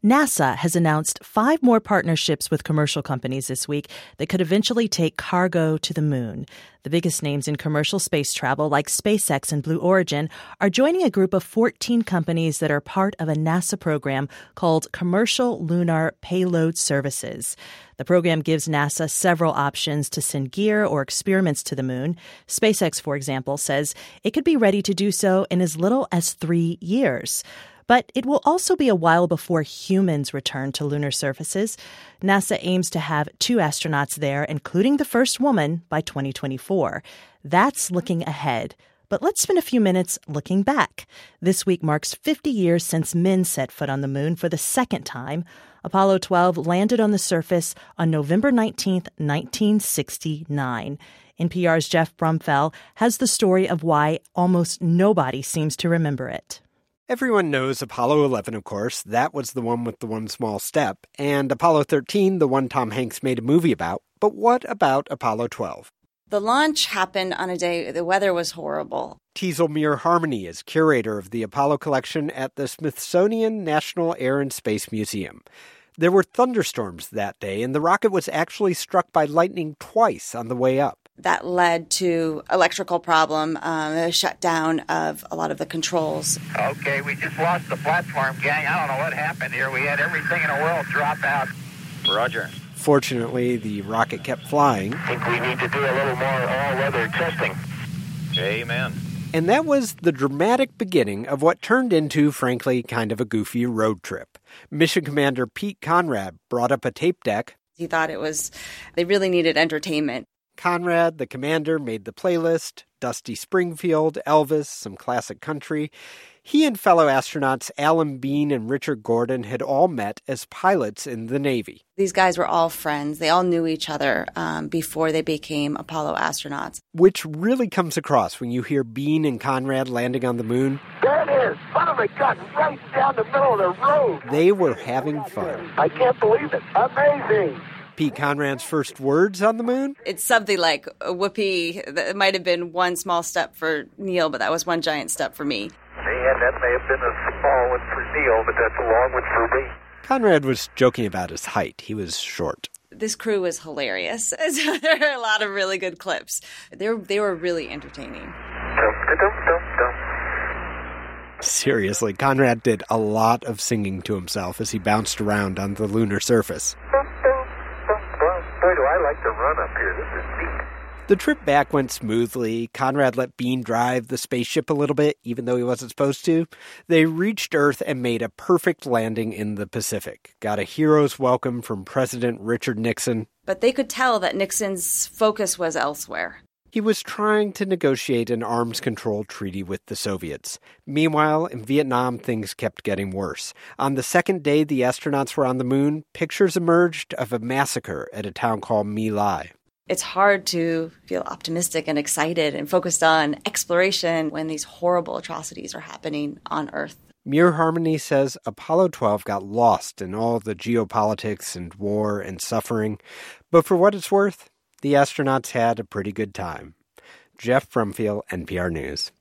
NASA has announced 5 more partnerships with commercial companies this week that could eventually take cargo to the moon. The biggest names in commercial space travel, like SpaceX and Blue Origin, are joining a group of 14 companies that are part of a NASA program called Commercial Lunar Payload Services. The program gives NASA several options to send gear or experiments to the moon. SpaceX, for example, says it could be ready to do so in as little as 3 years. But it will also be a while before humans return to lunar surfaces. NASA aims to have 2 astronauts there, including the first woman, by 2024. That's looking ahead. But let's spend a few minutes looking back. This week marks 50 years since men set foot on the moon for the second time. Apollo 12 landed on the surface on November 19, 1969. NPR's Jeff Brumfel has the story of why almost nobody seems to remember it. Everyone knows Apollo 11, of course. That was the one with the one small step. And Apollo 13, the one Tom Hanks made a movie about. But what about Apollo 12? The launch happened on a day the weather was horrible. Teasel Muir Harmony is curator of the Apollo collection at the Smithsonian National Air and Space Museum. There were thunderstorms that day, and the rocket was actually struck by lightning twice on the way up. That led to electrical problem, a shutdown of a lot of the controls. Okay, we just lost the platform, gang. I don't know what happened here. We had everything in the world drop out. Roger. Fortunately, the rocket kept flying. I think we need to do a little more all-weather testing. Amen. And that was the dramatic beginning of what turned into, frankly, kind of a goofy road trip. Mission Commander Pete Conrad brought up a tape deck. He thought they really needed entertainment. Conrad, the commander, made the playlist, Dusty Springfield, Elvis, some classic country. He and fellow astronauts Alan Bean and Richard Gordon had all met as pilots in the Navy. These guys were all friends. They all knew each other before they became Apollo astronauts. Which really comes across when you hear Bean and Conrad landing on the moon. There it is, son of a gun, right down the middle of the road. They were having fun. I can't believe it. Amazing. Pete Conrad's first words on the moon? It's something like, whoopee. It might have been one small step for Neil, but that was one giant step for me. And that may have been a small one for Neil, but that's a long one for me. Conrad was joking about his height. He was short. This crew was hilarious. There are a lot of really good clips. They were really entertaining. Seriously, Conrad did a lot of singing to himself as he bounced around on the lunar surface. Boy, do I like to run up here. This is neat. The trip back went smoothly. Conrad let Bean drive the spaceship a little bit, even though he wasn't supposed to. They reached Earth and made a perfect landing in the Pacific. Got a hero's welcome from President Richard Nixon. But they could tell that Nixon's focus was elsewhere. He was trying to negotiate an arms control treaty with the Soviets. Meanwhile, in Vietnam, things kept getting worse. On the second day the astronauts were on the moon, pictures emerged of a massacre at a town called My Lai. It's hard to feel optimistic and excited and focused on exploration when these horrible atrocities are happening on Earth. Muir Harmony says Apollo 12 got lost in all the geopolitics and war and suffering. But for what it's worth, the astronauts had a pretty good time. Jeff Brumfield, NPR News.